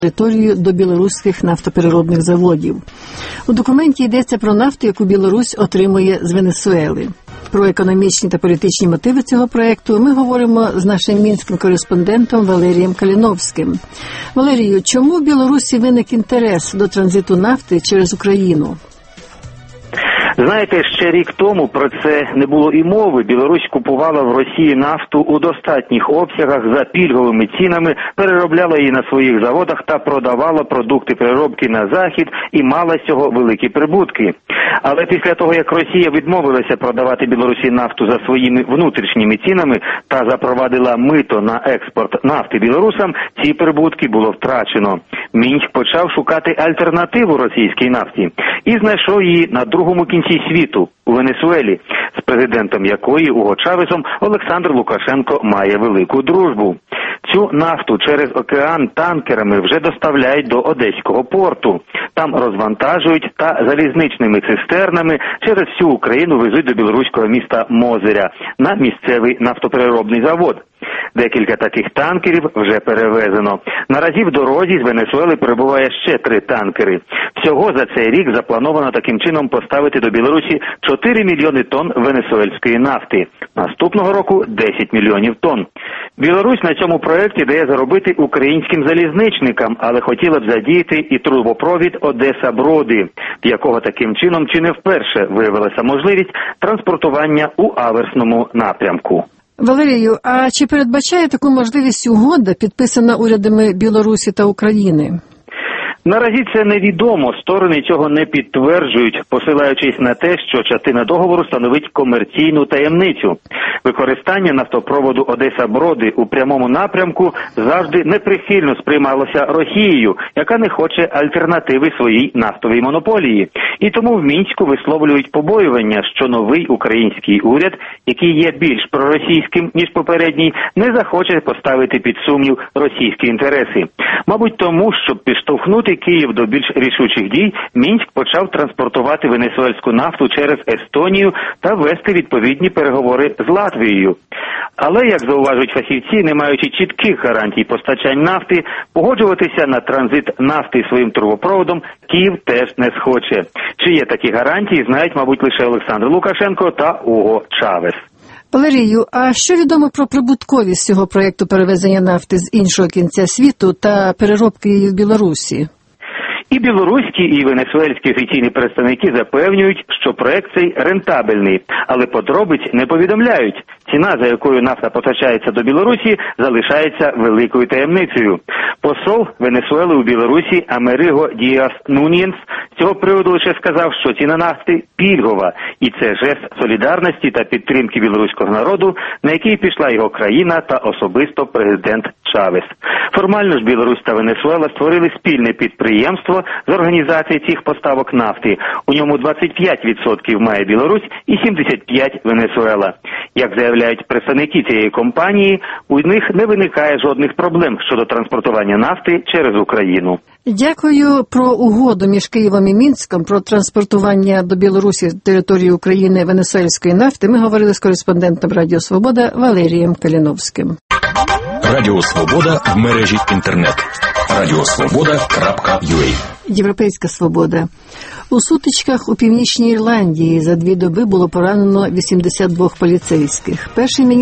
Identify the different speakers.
Speaker 1: територію до білоруських нафтопереробних заводів. У документі йдеться про нафту, яку Білорусь отримує з Венесуели. Про економічні та політичні мотиви цього проєкту ми говоримо з нашим мінським кореспондентом Валерієм Каліновським. Валерію, чому в Білорусі виник інтерес до транзиту нафти через Україну?
Speaker 2: Знаєте, ще рік тому про це не було і мови. Білорусь купувала в Росії нафту у достатніх обсягах за пільговими цінами, переробляла її на своїх заводах та продавала продукти переробки на Захід і мала з цього великі прибутки. Але після того, як Росія відмовилася продавати Білорусі нафту за своїми внутрішніми цінами та запровадила мито на експорт нафти білорусам, ці прибутки було втрачено. Мінськ почав шукати альтернативу російській нафті і знайшов її на другому кінці світу, у Венесуелі, з президентом якої, Уго Чавесом, Олександр Лукашенко має велику дружбу. Цю нафту через океан танкерами вже доставляють до Одеського порту. Там розвантажують та залізничними цистернами через всю Україну везуть до білоруського міста Мозиря на місцевий нафтопереробний завод. Декілька таких танкерів вже перевезено. Наразі в дорозі з Венесуели перебуває ще 3 танкери. Всього за цей рік заплановано таким чином поставити до Білорусі 4 мільйони тонн венесуельської нафти. Наступного року 10 мільйонів тонн. Білорусь на цьому проєкті дає заробити українським залізничникам, але хотіла б задіяти і трубопровід Одеса-Броди, в якого таким чином чи не вперше виявилася можливість транспортування у аверсному напрямку.
Speaker 1: Валерію, а чи передбачає таку можливість угода, підписана урядами Білорусі та України?
Speaker 2: Наразі це невідомо, сторони цього не підтверджують, посилаючись на те, що частина договору становить комерційну таємницю. Використання нафтопроводу Одеса-Броди у прямому напрямку завжди неприхильно сприймалося Росією, яка не хоче альтернативи своїй нафтовій монополії. І тому в Мінську висловлюють побоювання, що новий український уряд, який є більш проросійським, ніж попередній, не захоче поставити під сумнів російські інтереси. Мабуть тому, щоб підштовхнути Київ до більш рішучих дій, Мінськ почав транспортувати венесуельську нафту через Естонію та вести відповідні переговори з Латвією. Але, як зауважують фахівці, не маючи чітких гарантій постачань нафти, погоджуватися на транзит нафти своїм трубопроводом Київ теж не схоче. Чи є такі гарантії, знають, мабуть, лише Олександр Лукашенко та Уго Чавес.
Speaker 1: Валерію, а що відомо про прибутковість цього проєкту перевезення нафти з іншого кінця світу та переробки її в Білорусі?
Speaker 2: І білоруські, і венесуельські офіційні представники запевнюють, що проект цей рентабельний, але подробиць не повідомляють. Ціна, за якою нафта постачається до Білорусі, залишається великою таємницею. Посол Венесуели у Білорусі Америго Діас Нуньєнс з цього приводу лише сказав, що ціна нафти пільгова, і це жест солідарності та підтримки білоруського народу, на який пішла його країна та особисто президент Чавес. Формально ж Білорусь та Венесуела створили спільне підприємство з організації цих поставок нафти. У ньому 25% має Білорусь і 75% Венесуела. Як заявляють представники цієї компанії, у них не виникає жодних проблем щодо транспортування нафти через Україну.
Speaker 1: Дякую. Про угоду між Києвом і Мінськом про транспортування до Білорусі з території України венесуельської нафти ми говорили з кореспондентом Радіо Свобода Валерієм Каліновським.
Speaker 3: Радіо Свобода в мережі інтернет. radiosvoboda.ua.
Speaker 1: Європейська свобода. У сутичках у Північній Ірландії за 2 доби було поранено 82 поліцейських. Перший